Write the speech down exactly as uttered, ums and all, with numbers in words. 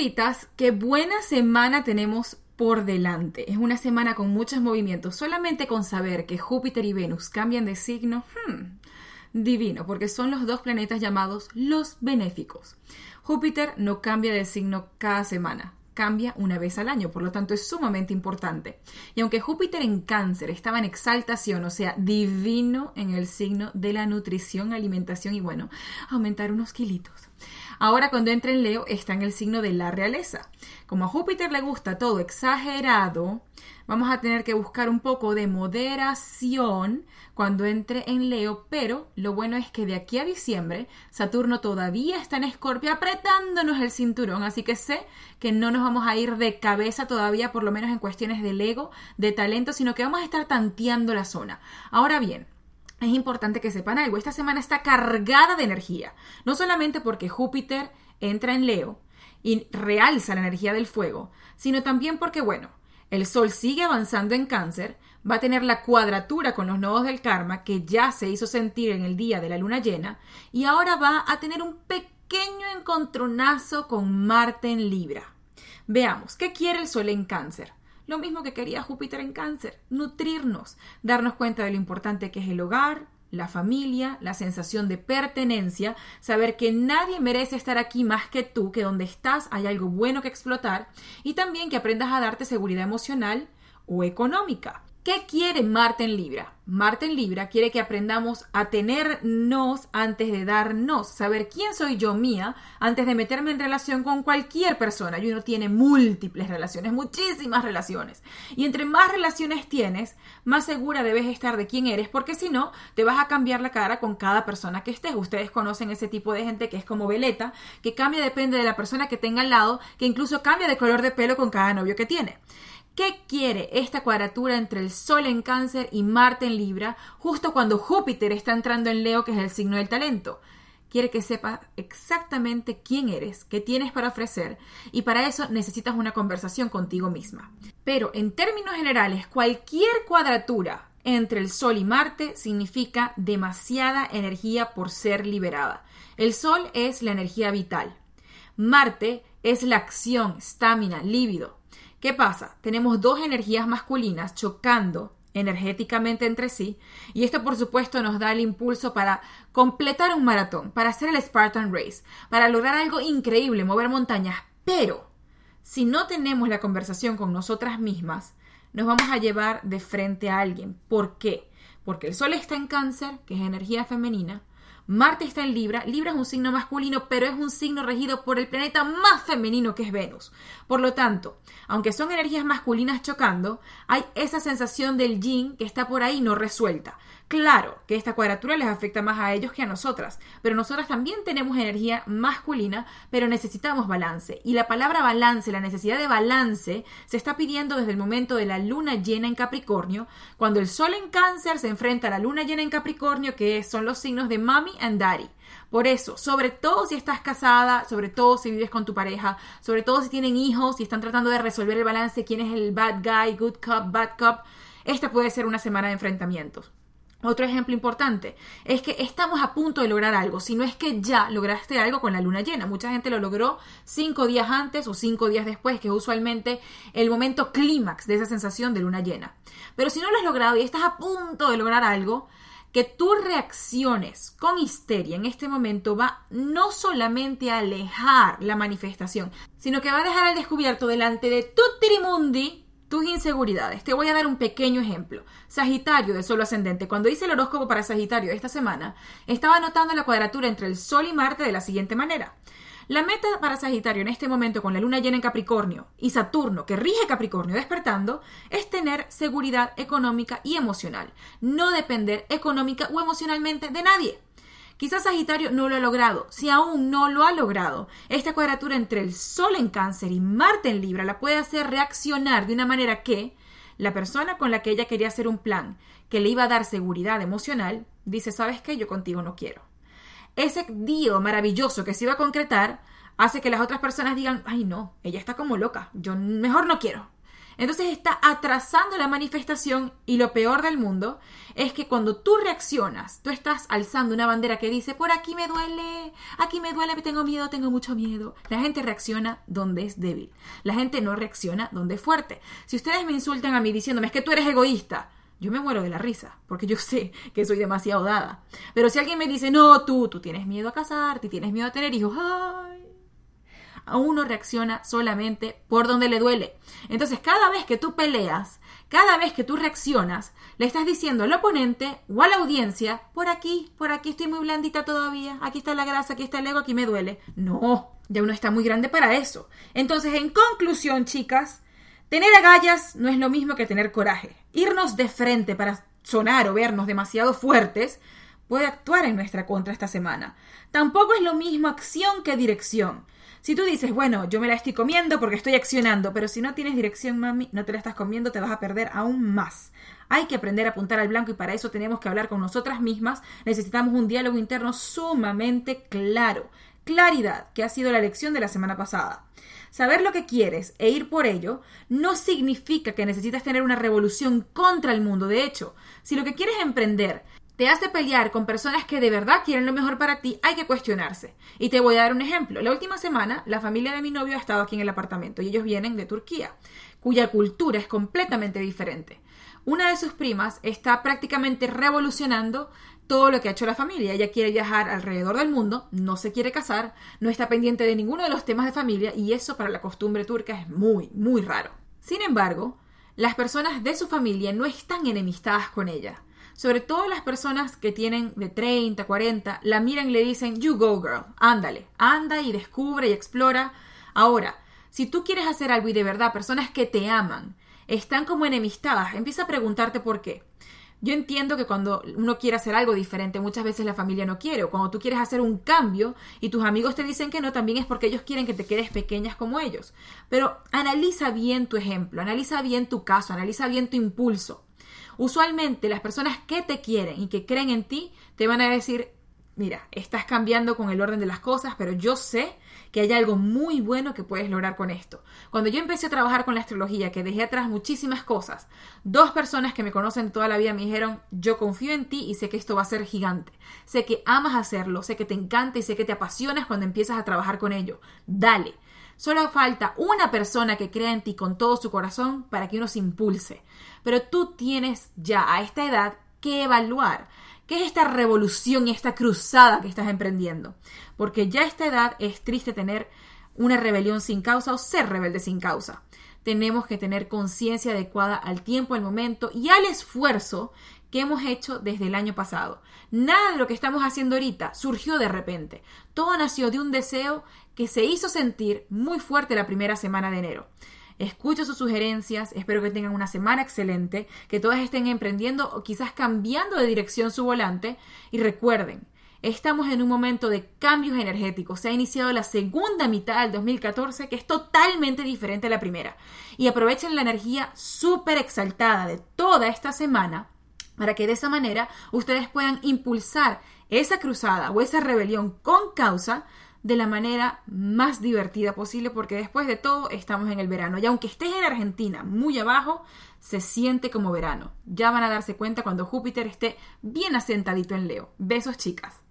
Canceritas, qué buena semana tenemos por delante. Es una semana con muchos movimientos. Solamente con saber que Júpiter y Venus cambian de signo, hmm, divino, porque son los dos planetas llamados los benéficos. Júpiter no cambia de signo cada semana, cambia una vez al año, por lo tanto es sumamente importante. Y aunque Júpiter en Cáncer estaba en exaltación, o sea, divino en el signo de la nutrición, alimentación y bueno, aumentar unos kilitos. Ahora cuando entra en Leo está en el signo de la realeza. Como a Júpiter le gusta todo exagerado, vamos a tener que buscar un poco de moderación cuando entre en Leo, pero lo bueno es que de aquí a diciembre Saturno todavía está en Escorpio apretándonos el cinturón, así que sé que no nos vamos a ir de cabeza todavía, por lo menos en cuestiones del ego, de talento, sino que vamos a estar tanteando la zona. Ahora bien, es importante que sepan algo, esta semana está cargada de energía, no solamente porque Júpiter entra en Leo y realza la energía del fuego, sino también porque, bueno, el Sol sigue avanzando en Cáncer, va a tener la cuadratura con los nodos del karma que ya se hizo sentir en el día de la luna llena y ahora va a tener un pequeño encontronazo con Marte en Libra. Veamos, ¿qué quiere el Sol en Cáncer? Lo mismo que quería Júpiter en Cáncer, nutrirnos, darnos cuenta de lo importante que es el hogar, la familia, la sensación de pertenencia, saber que nadie merece estar aquí más que tú, que donde estás hay algo bueno que explotar y también que aprendas a darte seguridad emocional o económica. ¿Qué quiere Marte en Libra? Marte en Libra quiere que aprendamos a tenernos antes de darnos, saber quién soy yo mía antes de meterme en relación con cualquier persona. Y uno tiene múltiples relaciones, muchísimas relaciones. Y entre más relaciones tienes, más segura debes estar de quién eres, porque si no, te vas a cambiar la cara con cada persona que estés. Ustedes conocen ese tipo de gente que es como veleta, que cambia depende de la persona que tenga al lado, que incluso cambia de color de pelo con cada novio que tiene. ¿Qué quiere esta cuadratura entre el Sol en Cáncer y Marte en Libra justo cuando Júpiter está entrando en Leo, que es el signo del talento? Quiere que sepas exactamente quién eres, qué tienes para ofrecer y para eso necesitas una conversación contigo misma. Pero en términos generales, cualquier cuadratura entre el Sol y Marte significa demasiada energía por ser liberada. El Sol es la energía vital. Marte es la acción, estamina, líbido. ¿Qué pasa? Tenemos dos energías masculinas chocando energéticamente entre sí y esto por supuesto nos da el impulso para completar un maratón, para hacer el Spartan Race, para lograr algo increíble, mover montañas, pero si no tenemos la conversación con nosotras mismas, nos vamos a llevar de frente a alguien. ¿Por qué? Porque el Sol está en Cáncer, que es energía femenina, Marte está en Libra, Libra es un signo masculino, pero es un signo regido por el planeta más femenino que es Venus. Por lo tanto, aunque son energías masculinas chocando, hay esa sensación del yin que está por ahí no resuelta. Claro que esta cuadratura les afecta más a ellos que a nosotras, pero nosotras también tenemos energía masculina, pero necesitamos balance. Y la palabra balance, la necesidad de balance, se está pidiendo desde el momento de la luna llena en Capricornio, cuando el Sol en Cáncer se enfrenta a la luna llena en Capricornio, que son los signos de Mami and Daddy. Por eso, sobre todo si estás casada, sobre todo si vives con tu pareja, sobre todo si tienen hijos y están tratando de resolver el balance, quién es el bad guy, good cop, bad cop, esta puede ser una semana de enfrentamientos. Otro ejemplo importante es que estamos a punto de lograr algo, si no es que ya lograste algo con la luna llena. Mucha gente lo logró cinco días antes o cinco días después, que es usualmente el momento clímax de esa sensación de luna llena. Pero si no lo has logrado y estás a punto de lograr algo, que tú reacciones con histeria en este momento va no solamente a alejar la manifestación, sino que va a dejar al descubierto delante de tu tirimundi tus inseguridades. Te voy a dar un pequeño ejemplo. Sagitario de Sol ascendente. Cuando hice el horóscopo para Sagitario esta semana, estaba anotando la cuadratura entre el Sol y Marte de la siguiente manera. La meta para Sagitario en este momento con la luna llena en Capricornio y Saturno, que rige Capricornio despertando, es tener seguridad económica y emocional. No depender económica o emocionalmente de nadie. Quizás Sagitario no lo ha logrado. Si aún no lo ha logrado, esta cuadratura entre el Sol en Cáncer y Marte en Libra la puede hacer reaccionar de una manera que la persona con la que ella quería hacer un plan que le iba a dar seguridad emocional, dice, ¿sabes qué? Yo contigo no quiero. Ese deal maravilloso que se iba a concretar hace que las otras personas digan, ay no, ella está como loca, yo mejor no quiero. Entonces está atrasando la manifestación y lo peor del mundo es que cuando tú reaccionas, tú estás alzando una bandera que dice, por aquí me duele, aquí me duele, tengo miedo, tengo mucho miedo. La gente reacciona donde es débil. La gente no reacciona donde es fuerte. Si ustedes me insultan a mí diciéndome, es que tú eres egoísta, yo me muero de la risa, porque yo sé que soy demasiado dada. Pero si alguien me dice, no, tú, tú tienes miedo a casarte, tienes miedo a tener hijos, ¡ay! A uno reacciona solamente por donde le duele. Entonces, cada vez que tú peleas, cada vez que tú reaccionas, le estás diciendo al oponente o a la audiencia, por aquí, por aquí estoy muy blandita todavía, aquí está la grasa, aquí está el ego, aquí me duele. No, ya uno está muy grande para eso. Entonces, en conclusión, chicas, tener agallas no es lo mismo que tener coraje. Irnos de frente para sonar o vernos demasiado fuertes puede actuar en nuestra contra esta semana. Tampoco es lo mismo acción que dirección. Si tú dices, bueno, yo me la estoy comiendo porque estoy accionando, pero si no tienes dirección, mami, no te la estás comiendo, te vas a perder aún más. Hay que aprender a apuntar al blanco y para eso tenemos que hablar con nosotras mismas. Necesitamos un diálogo interno sumamente claro. Claridad, que ha sido la lección de la semana pasada. Saber lo que quieres e ir por ello no significa que necesitas tener una revolución contra el mundo. De hecho, si lo que quieres emprender te hace pelear con personas que de verdad quieren lo mejor para ti, hay que cuestionarse. Y te voy a dar un ejemplo. La última semana, la familia de mi novio ha estado aquí en el apartamento y ellos vienen de Turquía, cuya cultura es completamente diferente. Una de sus primas está prácticamente revolucionando todo lo que ha hecho la familia. Ella quiere viajar alrededor del mundo, no se quiere casar, no está pendiente de ninguno de los temas de familia y eso para la costumbre turca es muy, muy raro. Sin embargo, las personas de su familia no están enemistadas con ella. Sobre todo las personas que tienen de treinta, cuarenta, la miran y le dicen, you go girl, ándale, anda y descubre y explora. Ahora, si tú quieres hacer algo y de verdad personas que te aman están como enemistadas, empieza a preguntarte por qué. Yo entiendo que cuando uno quiere hacer algo diferente, muchas veces la familia no quiere, o cuando tú quieres hacer un cambio y tus amigos te dicen que no, también es porque ellos quieren que te quedes pequeñas como ellos. Pero analiza bien tu ejemplo, analiza bien tu caso, analiza bien tu impulso. Usualmente las personas que te quieren y que creen en ti te van a decir, mira, estás cambiando con el orden de las cosas, pero yo sé que hay algo muy bueno que puedes lograr con esto. Cuando yo empecé a trabajar con la astrología, que dejé atrás muchísimas cosas, dos personas que me conocen toda la vida me dijeron, yo confío en ti y sé que esto va a ser gigante. Sé que amas hacerlo, sé que te encanta y sé que te apasionas cuando empiezas a trabajar con ello. Dale. Solo falta una persona que crea en ti con todo su corazón para que uno se impulse. Pero tú tienes ya a esta edad que evaluar qué es esta revolución y esta cruzada que estás emprendiendo. Porque ya a esta edad es triste tener una rebelión sin causa o ser rebelde sin causa. Tenemos que tener conciencia adecuada al tiempo, al momento y al esfuerzo que hemos hecho desde el año pasado. Nada de lo que estamos haciendo ahorita surgió de repente. Todo nació de un deseo que se hizo sentir muy fuerte la primera semana de enero. Escucho sus sugerencias, espero que tengan una semana excelente, que todas estén emprendiendo o quizás cambiando de dirección su volante. Y recuerden, estamos en un momento de cambios energéticos. Se ha iniciado la segunda mitad del dos mil catorce, que es totalmente diferente a la primera. Y aprovechen la energía súper exaltada de toda esta semana para que de esa manera ustedes puedan impulsar esa cruzada o esa rebelión con causa de la manera más divertida posible, porque después de todo estamos en el verano. Y aunque estés en Argentina muy abajo, se siente como verano. Ya van a darse cuenta cuando Júpiter esté bien asentadito en Leo. Besos, chicas.